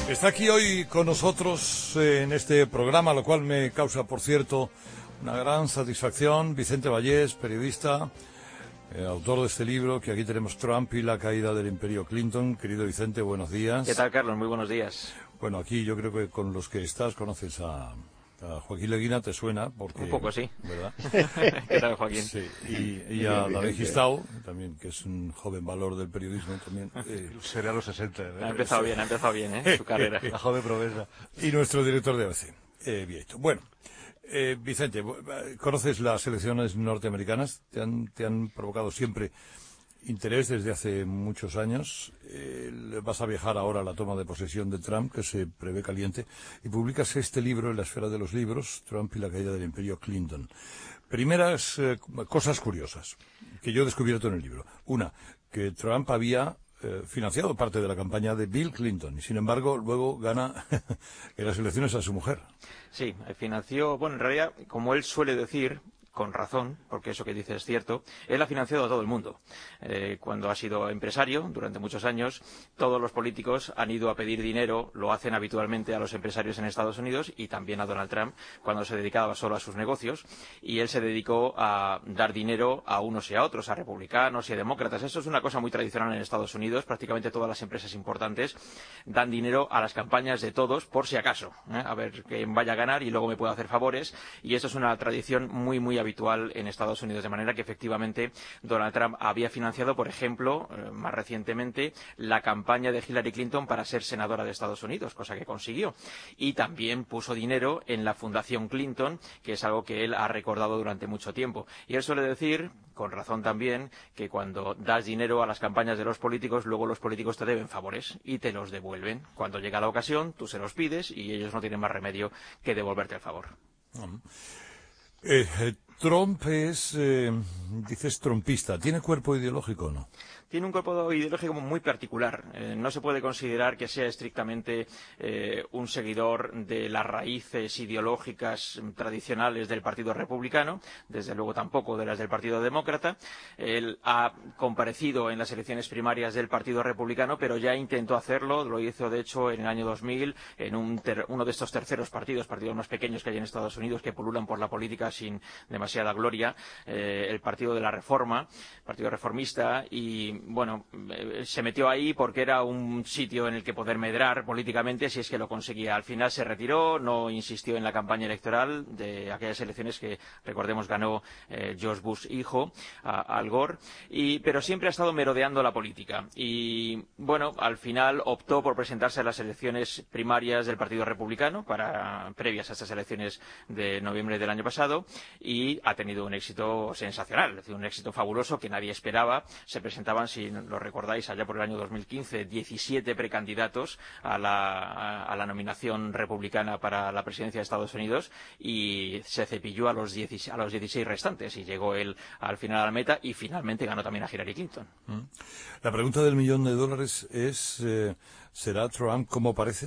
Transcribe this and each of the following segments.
Está aquí hoy con nosotros en este programa, lo cual me causa, por cierto, una gran satisfacción. Vicente Vallés, periodista, autor de este libro, que aquí tenemos, Trump y la caída del Imperio Clinton. Querido Vicente, buenos días. ¿Qué tal, Carlos? Muy buenos días. Bueno, aquí yo creo que con los que estás conoces a Joaquín Leguina, te suena, porque... Un poco, sí. ¿Verdad? ¿Qué tal, Joaquín? Sí, y a David Gistau, también, que es un joven valor del periodismo también. Sería los 60. Ha empezado bien, su carrera. La joven promesa. Y nuestro director de ABC, Vieito. Bueno, Vicente, ¿conoces las elecciones norteamericanas? ¿Te han provocado siempre interés desde hace muchos años? Vas a viajar ahora a la toma de posesión de Trump, que se prevé caliente, y publicas este libro en la esfera de los libros, Trump y la caída del Imperio Clinton. Primeras cosas curiosas que yo he descubierto en el libro. Una, que Trump había financiado parte de la campaña de Bill Clinton y, sin embargo, luego gana en las elecciones a su mujer. Sí, financió, bueno, en realidad, como él suele decir, con razón, porque eso que dice es cierto, él ha financiado a todo el mundo. Cuando ha sido empresario, durante muchos años, todos los políticos han ido a pedir dinero, lo hacen habitualmente a los empresarios en Estados Unidos y también a Donald Trump, cuando se dedicaba solo a sus negocios, y él se dedicó a dar dinero a unos y a otros, a republicanos y a demócratas. Eso es una cosa muy tradicional en Estados Unidos. Prácticamente todas las empresas importantes dan dinero a las campañas de todos, por si acaso, a ver quién vaya a ganar y luego me puedo hacer favores, y eso es una tradición muy habitual en Estados Unidos, de manera que efectivamente Donald Trump había financiado, por ejemplo, más recientemente, la campaña de Hillary Clinton para ser senadora de Estados Unidos, cosa que consiguió, y también puso dinero en la Fundación Clinton, que es algo que él ha recordado durante mucho tiempo. Y él suele decir, con razón también, que cuando das dinero a las campañas de los políticos, luego los políticos te deben favores y te los devuelven. Cuando llega la ocasión, tú se los pides y ellos no tienen más remedio que devolverte el favor. Trump es, dices, trumpista. ¿Tiene cuerpo ideológico o no? Tiene un cuerpo ideológico muy particular. No se puede considerar que sea estrictamente un seguidor de las raíces ideológicas tradicionales del Partido Republicano, desde luego tampoco de las del Partido Demócrata. Él ha comparecido en las elecciones primarias del Partido Republicano, pero ya intentó hacerlo, lo hizo de hecho en el año 2000, en uno de estos terceros partidos más pequeños que hay en Estados Unidos, que pululan por la política sin demasiada gloria, el Partido de la Reforma, Partido Reformista, y bueno, se metió ahí porque era un sitio en el que poder medrar políticamente si es que lo conseguía. Al final se retiró, no insistió en la campaña electoral de aquellas elecciones que, recordemos, ganó George Bush hijo, Al Gore, pero siempre ha estado merodeando la política. Y bueno, al final optó por presentarse a las elecciones primarias del Partido Republicano, previas a estas elecciones de noviembre del año pasado, y ha tenido un éxito sensacional, es decir, un éxito fabuloso que nadie esperaba. Se presentaban, si lo recordáis, allá por el año 2015, 17 precandidatos a la nominación republicana para la presidencia de Estados Unidos, y se cepilló a los 16 restantes y llegó él al final a la meta y finalmente ganó también a Hillary Clinton. La pregunta del $1.000.000 es, ¿será Trump como parece?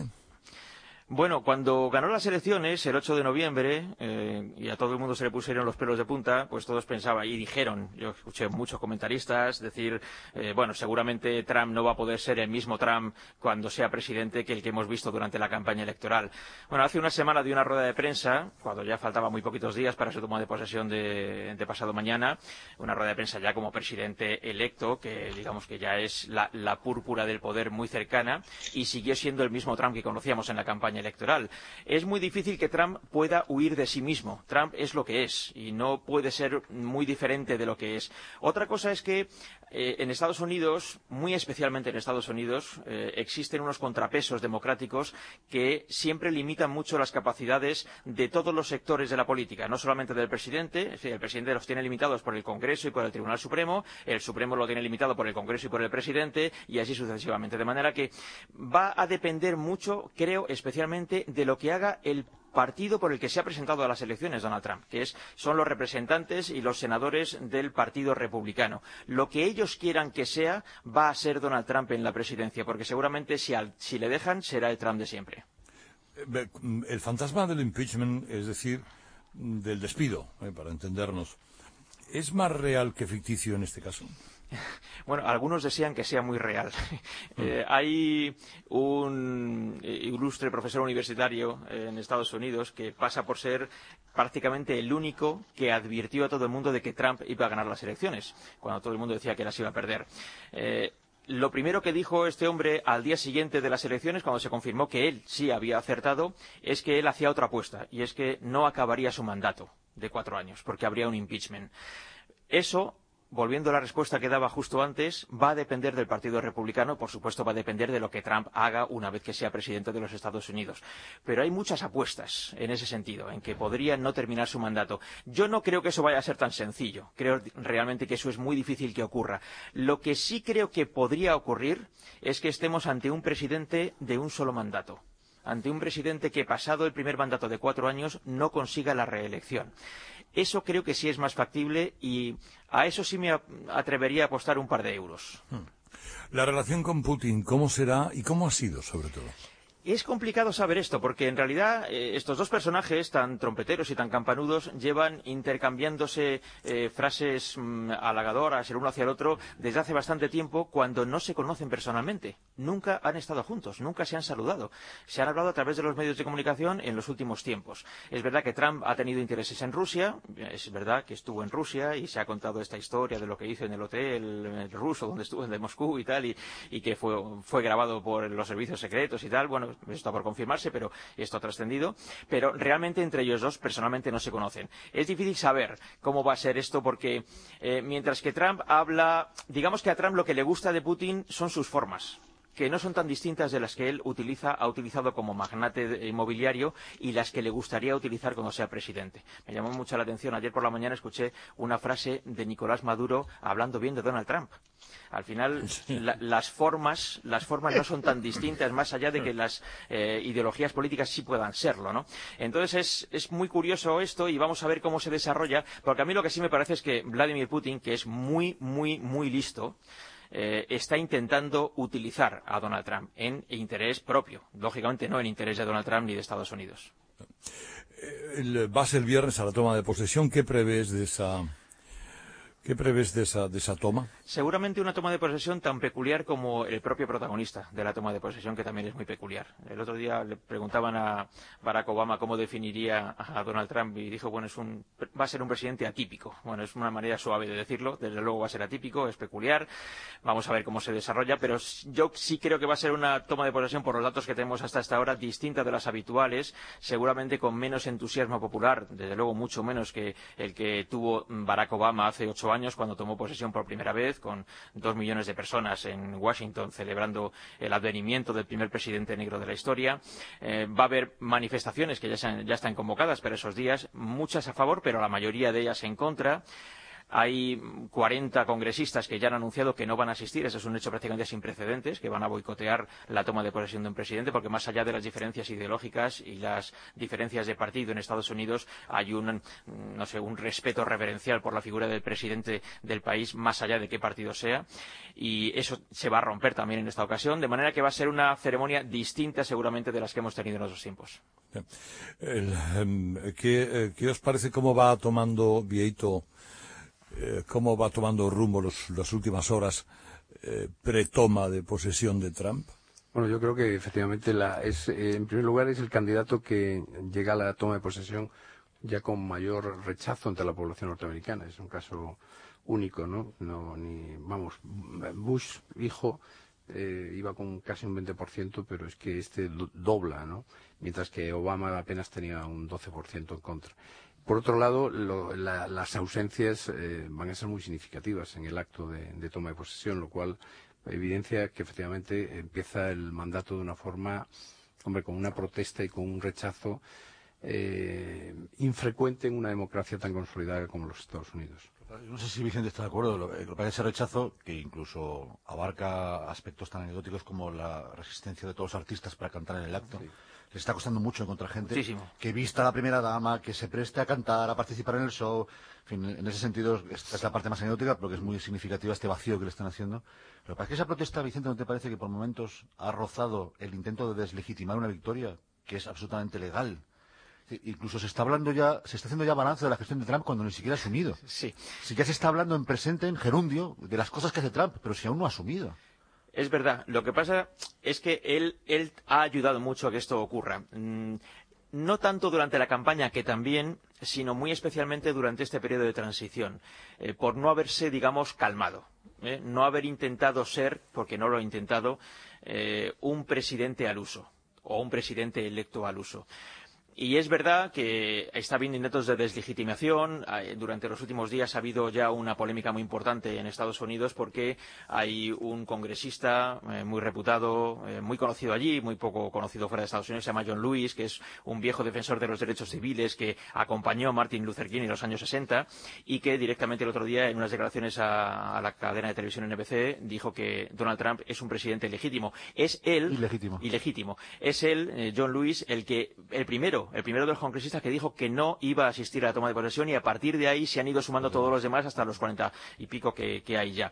Bueno, cuando ganó las elecciones, el 8 de noviembre, y a todo el mundo se le pusieron los pelos de punta, pues todos pensaban y dijeron, yo escuché muchos comentaristas decir, bueno, seguramente Trump no va a poder ser el mismo Trump cuando sea presidente que el que hemos visto durante la campaña electoral. Bueno, hace una semana dio una rueda de prensa, cuando ya faltaban muy poquitos días para su toma de posesión de pasado mañana, una rueda de prensa ya como presidente electo, que digamos que ya es la púrpura del poder muy cercana, y siguió siendo el mismo Trump que conocíamos en la campaña electoral. Es muy difícil que Trump pueda huir de sí mismo. Trump es lo que es y no puede ser muy diferente de lo que es. Otra cosa es que en Estados Unidos, muy especialmente en Estados Unidos, existen unos contrapesos democráticos que siempre limitan mucho las capacidades de todos los sectores de la política, no solamente del presidente. Es decir, el presidente los tiene limitados por el Congreso y por el Tribunal Supremo, el Supremo lo tiene limitado por el Congreso y por el presidente, y así sucesivamente. De manera que va a depender mucho, creo, especialmente de lo que haga el partido por el que se ha presentado a las elecciones Donald Trump, que son los representantes y los senadores del Partido Republicano. Lo que ellos quieran que sea, va a ser Donald Trump en la presidencia, porque seguramente si le dejan, será el Trump de siempre. El fantasma del impeachment, es decir, del despido, para entendernos, ¿es más real que ficticio en este caso? Bueno, algunos desean que sea muy real. Hay un ilustre profesor universitario en Estados Unidos que pasa por ser prácticamente el único que advirtió a todo el mundo de que Trump iba a ganar las elecciones, cuando todo el mundo decía que las iba a perder. Lo primero que dijo este hombre al día siguiente de las elecciones, cuando se confirmó que él sí había acertado, es que él hacía otra apuesta, y es que no acabaría su mandato de 4 años, porque habría un impeachment. Eso, volviendo a la respuesta que daba justo antes, va a depender del Partido Republicano, por supuesto va a depender de lo que Trump haga una vez que sea presidente de los Estados Unidos. Pero hay muchas apuestas en ese sentido, en que podría no terminar su mandato. Yo no creo que eso vaya a ser tan sencillo. Creo realmente que eso es muy difícil que ocurra. Lo que sí creo que podría ocurrir es que estemos ante un presidente de un solo mandato, ante un presidente que, pasado el primer mandato de 4 años, no consiga la reelección. Eso creo que sí es más factible y a eso sí me atrevería a apostar un par de euros. La relación con Putin, ¿cómo será y cómo ha sido, sobre todo? Es complicado saber esto, porque en realidad estos dos personajes tan trompeteros y tan campanudos llevan intercambiándose frases halagadoras el uno hacia el otro desde hace bastante tiempo, cuando no se conocen personalmente. Nunca han estado juntos, nunca se han saludado. Se han hablado a través de los medios de comunicación en los últimos tiempos. Es verdad que Trump ha tenido intereses en Rusia, es verdad que estuvo en Rusia y se ha contado esta historia de lo que hizo en el hotel ruso donde estuvo, de Moscú y tal, y que fue grabado por los servicios secretos y tal. Bueno, esto está por confirmarse, pero esto ha trascendido. Pero realmente entre ellos dos personalmente no se conocen. Es difícil saber cómo va a ser esto, porque mientras que Trump habla, digamos que a Trump lo que le gusta de Putin son sus formas, que no son tan distintas de las que él ha utilizado como magnate inmobiliario y las que le gustaría utilizar cuando sea presidente. Me llamó mucho la atención, ayer por la mañana escuché una frase de Nicolás Maduro hablando bien de Donald Trump. Al final, las formas no son tan distintas, más allá de que las ideologías políticas sí puedan serlo, ¿no? Entonces es muy curioso esto, y vamos a ver cómo se desarrolla, porque a mí lo que sí me parece es que Vladimir Putin, que es muy, muy, muy listo, está intentando utilizar a Donald Trump en interés propio, lógicamente no en interés de Donald Trump ni de Estados Unidos. Vas el viernes a la toma de posesión. ¿Qué prevés de esa toma? Seguramente una toma de posesión tan peculiar como el propio protagonista de la toma de posesión, que también es muy peculiar. El otro día le preguntaban a Barack Obama cómo definiría a Donald Trump y dijo, bueno, va a ser un presidente atípico. Bueno, es una manera suave de decirlo, desde luego va a ser atípico, es peculiar. Vamos a ver cómo se desarrolla, pero yo sí creo que va a ser una toma de posesión, por los datos que tenemos hasta esta hora, distinta de las habituales, seguramente con menos entusiasmo popular, desde luego mucho menos que el que tuvo Barack Obama hace 8 años, cuando tomó posesión por primera vez, con 2 millones de personas en Washington celebrando el advenimiento del primer presidente negro de la historia. Va a haber manifestaciones que ya están convocadas para esos días, muchas a favor, pero la mayoría de ellas en contra. Hay 40 congresistas que ya han anunciado que no van a asistir. Eso es un hecho prácticamente sin precedentes, que van a boicotear la toma de posesión de un presidente, porque más allá de las diferencias ideológicas y las diferencias de partido en Estados Unidos, hay un respeto reverencial por la figura del presidente del país, más allá de qué partido sea, y eso se va a romper también en esta ocasión, de manera que va a ser una ceremonia distinta seguramente de las que hemos tenido en otros tiempos. ¿Qué os parece cómo va tomando Vieito? ¿Cómo va tomando rumbo las últimas horas pre-toma de posesión de Trump? Bueno, yo creo que efectivamente en primer lugar es el candidato que llega a la toma de posesión ya con mayor rechazo entre la población norteamericana. Es un caso único, ¿no? Bush, hijo, iba con casi un 20%, pero es que dobla, ¿no? Mientras que Obama apenas tenía un 12% en contra. Por otro lado, las ausencias van a ser muy significativas en el acto de toma de posesión, lo cual evidencia que efectivamente empieza el mandato de una forma, con una protesta y con un rechazo infrecuente en una democracia tan consolidada como los Estados Unidos. No sé si Vicente está de acuerdo. Lo que pasa es que ese rechazo, que incluso abarca aspectos tan anecdóticos como la resistencia de todos los artistas para cantar en el acto, sí, les está costando mucho encontrar gente que vista a la primera dama, que se preste a cantar, a participar en el show. En fin, en ese sentido, esta es la parte más anecdótica, porque es muy significativa este vacío que le están haciendo. Lo que pasa es que esa protesta, Vicente, ¿no te parece que por momentos ha rozado el intento de deslegitimar una victoria que es absolutamente legal? Sí, incluso se está haciendo ya balance de la gestión de Trump cuando ni siquiera ha asumido. Sí. Sí, ya se está hablando en presente, en gerundio, de las cosas que hace Trump, pero si aún no ha asumido. Es verdad. Lo que pasa es que él ha ayudado mucho a que esto ocurra. No tanto durante la campaña, que también, sino muy especialmente durante este periodo de transición, por no haberse, digamos, calmado, no haber intentado ser, porque no lo ha intentado, un presidente al uso, o un presidente electo al uso. Y es verdad que está habiendo intentos de deslegitimación. Durante los últimos días ha habido ya una polémica muy importante en Estados Unidos porque hay un congresista muy reputado, muy conocido allí, muy poco conocido fuera de Estados Unidos, se llama John Lewis, que es un viejo defensor de los derechos civiles que acompañó a Martin Luther King en los años 60 y que directamente el otro día en unas declaraciones a la cadena de televisión NBC dijo que Donald Trump es un presidente ilegítimo. Es él... Ilegítimo. Es él, John Lewis, el primero de los congresistas que dijo que no iba a asistir a la toma de posesión, y a partir de ahí se han ido sumando todos los demás hasta los 40 y pico que hay ya.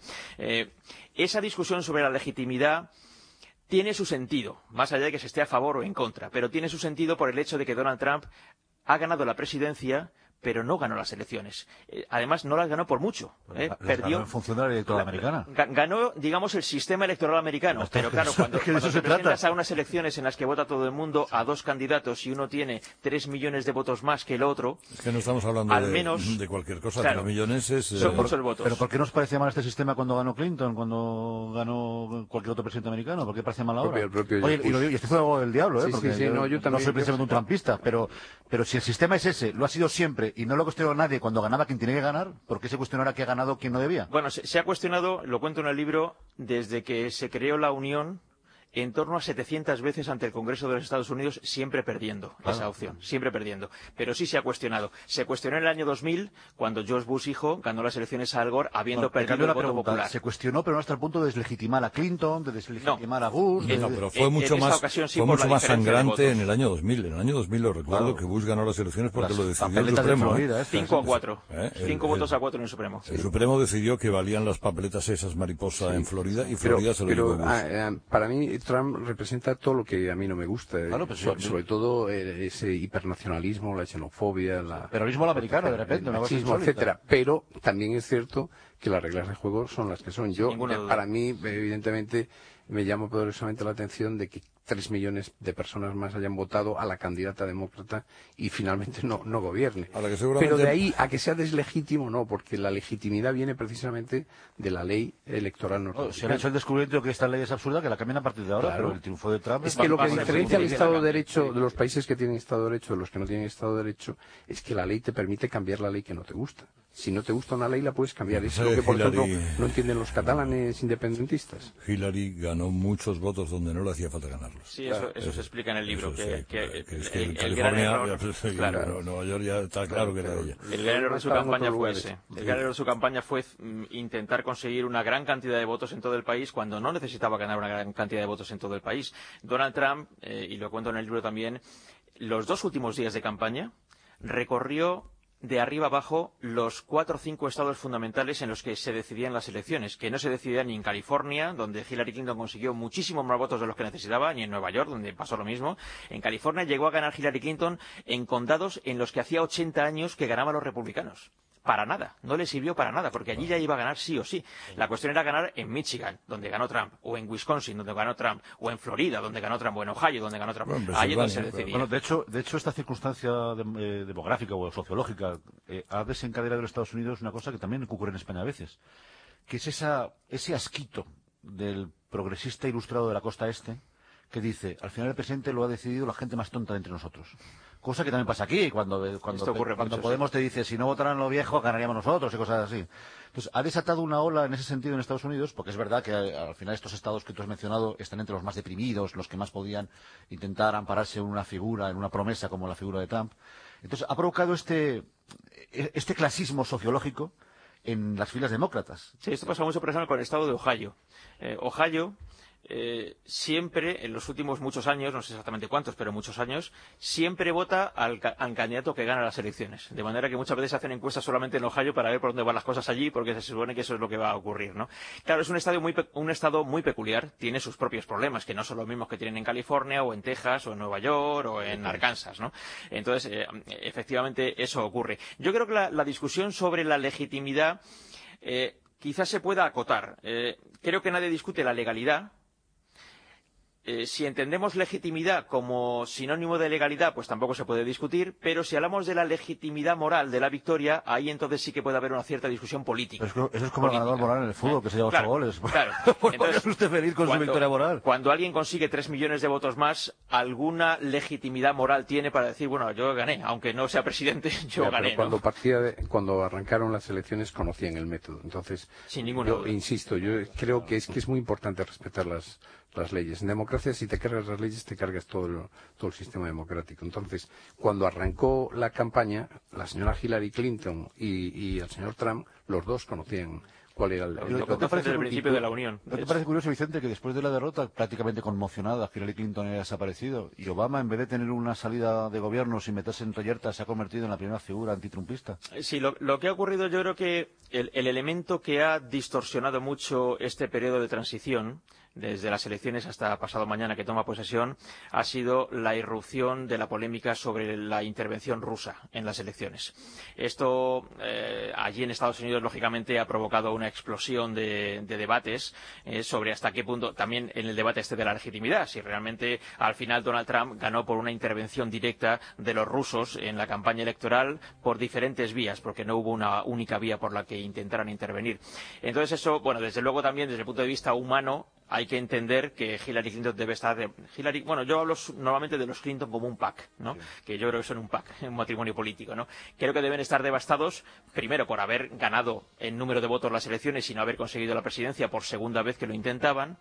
Esa discusión sobre la legitimidad tiene su sentido, más allá de que se esté a favor o en contra, pero tiene su sentido por el hecho de que Donald Trump ha ganado la presidencia, pero no ganó las elecciones. Además, no las ganó por mucho. Perdió. Ganó el funcionario electoral americano. Ganó, digamos, el sistema electoral americano. Pero claro, cuando te presentas a unas elecciones en las que vota todo el mundo a dos candidatos y uno tiene 3 millones de votos más que el otro... Es que no estamos hablando de cualquier cosa, claro, 3 millones es... Son muchos votos. ¿Pero por qué nos parece mal este sistema cuando ganó Clinton, cuando ganó cualquier otro presidente americano? ¿Por qué parece mal ahora? Oye, y estoy fuera del diablo, porque yo también, no soy precisamente un trumpista, pero si el sistema es ese, lo ha sido siempre, y no lo cuestionó nadie cuando ganaba quien tiene que ganar, ¿por qué se cuestionó ahora que ha ganado quien no debía? Bueno, se ha cuestionado, lo cuento en el libro, desde que se creó la Unión, en torno a 700 veces ante el Congreso de los Estados Unidos, siempre perdiendo esa opción, siempre perdiendo. Pero sí se ha cuestionado. Se cuestionó en el año 2000, cuando George Bush hijo ganó las elecciones a Al Gore, habiendo perdido el voto popular. Se cuestionó, pero no hasta el punto de deslegitimar a Clinton, de deslegitimar a Bush... No, pero fue mucho más sangrante en el año 2000. En el año 2000 lo recuerdo, que Bush ganó las elecciones porque lo decidió el Supremo. 5-4. 5 votos a 4 en el Supremo. El Supremo decidió que valían las papeletas esas mariposa en Florida, y Florida se lo llevó Bush. Para mí, Trump representa todo lo que a mí no me gusta, sobre todo ese hipernacionalismo, la xenofobia, el terrorismo americano, de repente, el machismo, etcétera. Pero también es cierto que las reglas de juego son las que son. Para mí, evidentemente, me llama poderosamente la atención de que 3 millones de personas más hayan votado a la candidata demócrata y finalmente no gobierne. Pero de ahí a que sea deslegítimo, no, porque la legitimidad viene precisamente de la ley electoral norteamericana. Se ha hecho el descubrimiento que esta ley es absurda, que la cambian a partir de ahora, pero el triunfo de Trump... Es que lo que diferencia al Estado de Derecho de los países que tienen Estado de Derecho de los que no tienen Estado de Derecho es que la ley te permite cambiar la ley que no te gusta. Si no te gusta una ley, la puedes cambiar. Es lo que, por ejemplo, no entienden los catalanes independentistas. Hillary ganó muchos votos donde no le hacía falta ganarlos. Sí, eso se explica en el libro. Es que en California, Nueva York ya está claro que era ella. El gran error de su campaña fue ese. El gran error de su campaña fue intentar conseguir una gran cantidad de votos en todo el país cuando no necesitaba ganar una gran cantidad de votos en todo el país. Donald Trump, y lo cuento en el libro también, los 2 últimos días de campaña recorrió de arriba abajo los 4 o 5 estados fundamentales en los que se decidían las elecciones, que no se decidían ni en California, donde Hillary Clinton consiguió muchísimos más votos de los que necesitaba, ni en Nueva York, donde pasó lo mismo. En California llegó a ganar Hillary Clinton en condados en los que hacía 80 años que ganaban los republicanos. Para nada, no le sirvió para nada, porque allí ya iba a ganar sí o sí. La cuestión era ganar en Michigan, donde ganó Trump, o en Wisconsin, donde ganó Trump, o en Florida, donde ganó Trump, o en Ohio, donde ganó Trump. Ahí es donde se decidía. Bueno, de hecho esta circunstancia demográfica o sociológica ha desencadenado en Estados Unidos una cosa que también ocurre en España a veces, que es ese asquito del progresista ilustrado de la costa este, que dice, al final el presidente lo ha decidido la gente más tonta de entre nosotros. Cosa que también pasa aquí, cuando Podemos te dice, si no votaran lo viejo, ganaríamos nosotros y cosas así. Entonces, ha desatado una ola en ese sentido en Estados Unidos, porque es verdad que al final estos estados que tú has mencionado están entre los más deprimidos, los que más podían intentar ampararse en una figura, en una promesa como la figura de Trump. Entonces, ha provocado este clasismo sociológico en las filas demócratas. Sí, esto pasa mucho, por ejemplo, con el estado de Ohio. Ohio siempre, en los últimos muchos años, no sé exactamente cuántos, pero muchos años, siempre vota al candidato que gana las elecciones. De manera que muchas veces hacen encuestas solamente en Ohio para ver por dónde van las cosas allí, porque se supone que eso es lo que va a ocurrir, ¿no? Claro, es un estado muy peculiar, tiene sus propios problemas, que no son los mismos que tienen en California, o en Texas, o en Nueva York, o en Arkansas, ¿no? Entonces, efectivamente, eso ocurre. Yo creo que la discusión sobre la legitimidad quizás se pueda acotar. Creo que nadie discute la legalidad. Si entendemos legitimidad como sinónimo de legalidad, pues tampoco se puede discutir, pero si hablamos de la legitimidad moral de la victoria, ahí entonces sí que puede haber una cierta discusión política. Eso es como el ganador moral en el fútbol, que se lleva 8 goles. Claro. Entonces, ¿es usted feliz con su victoria moral? Cuando alguien consigue 3 millones de votos más, alguna legitimidad moral tiene para decir, bueno, yo gané, aunque no sea presidente, yo gané. Pero cuando arrancaron las elecciones conocían el método. Entonces, sin ninguna duda. Insisto, yo creo que es muy importante respetar las leyes. En democracia, si te cargas las leyes, te cargas todo el sistema democrático. Entonces, cuando arrancó la campaña, la señora Hillary Clinton y el señor Trump, los dos conocían cuál era el principio de la Unión. ¿No te parece curioso, Vicente, que después de la derrota prácticamente conmocionada, Hillary Clinton haya desaparecido y Obama, en vez de tener una salida de gobierno sin meterse en reyerta, se ha convertido en la primera figura antitrumpista? Sí, lo que ha ocurrido, yo creo que el elemento que ha distorsionado mucho este periodo de transición, desde las elecciones hasta pasado mañana que toma posesión, ha sido la irrupción de la polémica sobre la intervención rusa en las elecciones. Esto allí en Estados Unidos, lógicamente, ha provocado una explosión de debates sobre hasta qué punto, también en el debate de la legitimidad, si realmente al final Donald Trump ganó por una intervención directa de los rusos en la campaña electoral por diferentes vías, porque no hubo una única vía por la que intentaran intervenir. Entonces eso, bueno, desde luego también desde el punto de vista humano, hay que entender que Hillary Clinton debe estar... yo hablo normalmente de los Clinton como un pack, ¿no? Sí. Que yo creo que son un pack, un matrimonio político, ¿no? Creo que deben estar devastados, primero por haber ganado en número de votos las elecciones y no haber conseguido la presidencia por segunda vez que lo intentaban,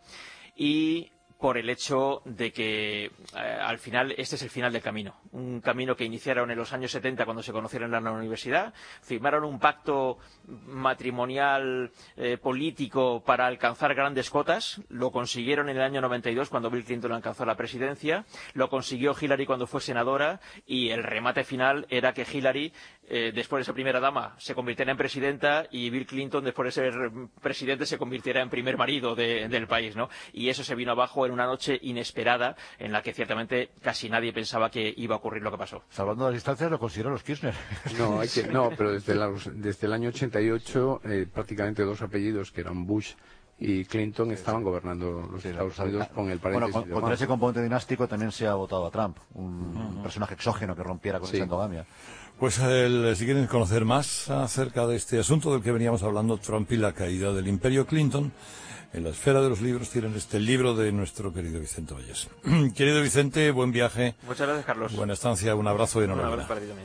y por el hecho de que al final este es el final del camino. Un camino que iniciaron en los años 70 cuando se conocieron en la universidad, firmaron un pacto matrimonial político para alcanzar grandes cotas, lo consiguieron en el año 92 cuando Bill Clinton alcanzó la presidencia, lo consiguió Hillary cuando fue senadora y el remate final era que Hillary, después de ser primera dama, se convirtiera en presidenta y Bill Clinton, después de ser presidente, se convirtiera en primer marido del país, ¿no? Y eso se vino abajo en una noche inesperada en la que ciertamente casi nadie pensaba que iba a ocurrir lo que pasó. Salvando las distancias lo consiguieron los Kirchner. No, pero desde el año 88 prácticamente dos apellidos que eran Bush y Clinton estaban gobernando los Estados Unidos con el paréntesis. Bueno, con ese componente dinástico también se ha votado a Trump, un personaje exógeno que rompiera con esa endogamia. Pues si quieren conocer más acerca de este asunto del que veníamos hablando, Trump y la caída del imperio Clinton, en la esfera de los libros tienen este libro de nuestro querido Vicente Vallés. Querido Vicente, buen viaje. Muchas gracias, Carlos. Buena estancia, un abrazo y enhorabuena. Un abrazo para ti también.